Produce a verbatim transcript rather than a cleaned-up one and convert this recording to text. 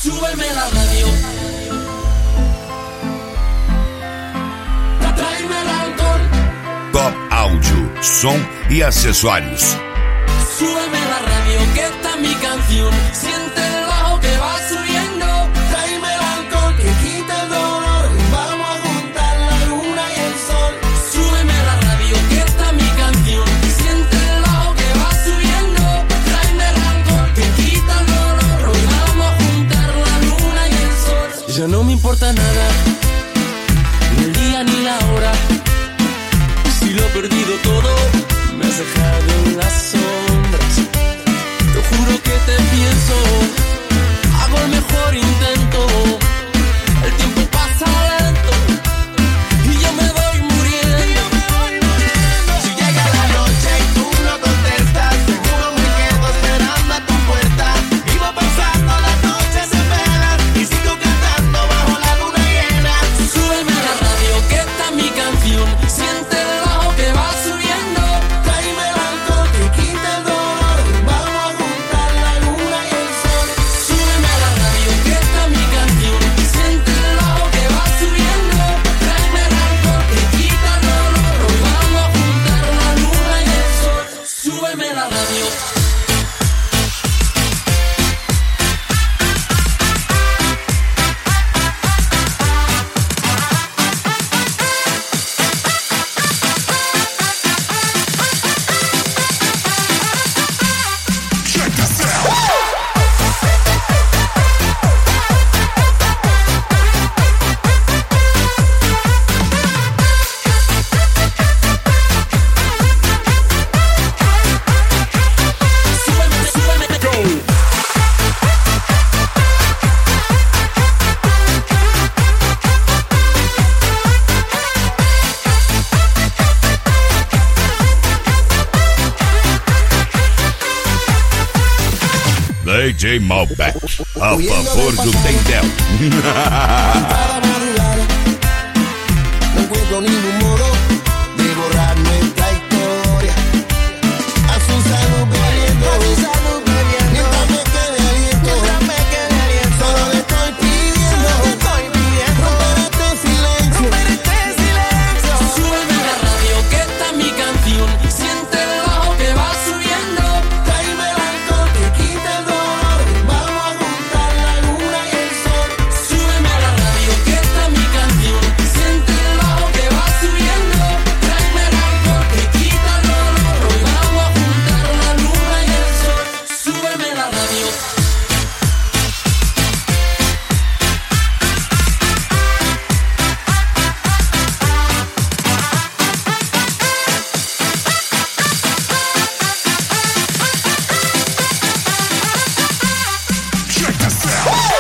Súbeme la radio. Tráeme el alcohol. Top Áudio, som e acessórios. Súbeme la radio, que esta es mi canción. Siente el bajo que va subiendo. Tráeme el alcohol que quita el dolor. Vamos a juntar la luna y el sol. Súbeme la radio, que esta es mi canción. Siente el bajo que va subiendo. Tráeme el alcohol que quita el dolor. Hoy vamos a juntar la luna y el sol. Ya no me importa nada, ni el día ni la hora. Si lo he perdido todo, me has dejado en las sombras. Te juro que te pienso, hago el mejor intento. El tiempo pasa lento y yo me voy muriendo. Si llega la noche y tú no contestas, seguro me quedo esperando a tu puerta. Vivo pasando las noches en velas y sigo cantando bajo la luna llena. Súbeme a la radio, que esta es mi canción. Siente el bajo que va subiendo. Tráeme el alcohol que quita el dolor. Vamos a juntar la luna y el sol. Súbeme a la radio, que esta es mi canción. Siente el bajo que va subiendo. Tráeme el alcohol que quita el dolor. Hoy vamos a juntar la luna y el sol. Súbeme a la radio. Súbeme, súbeme, go. D J Malbec, a favor do Tendel. Para madurar, no encuentro ningún modo de borrar nuestra historia. A su salud bebiendo, a su salud bebiendo. Mientras me quede aliento, mientras me quede aliento. Solo le estoy pidiendo, solo le estoy pidiendo. Romper este silencio, romper este silencio. Súbeme la radio, que esta es mi canción. Siente el bajo que va subiendo. Tráeme el alcohol que quita el dolor. Vamos a juntar la luna y el sol. Súbeme la radio, que esta es mi canción. Siente el bajo que va subiendo. Tráeme el alcohol que quita el dolor. Hoy vamos a juntar la luna y el sol. Súbeme la radio. Check this out.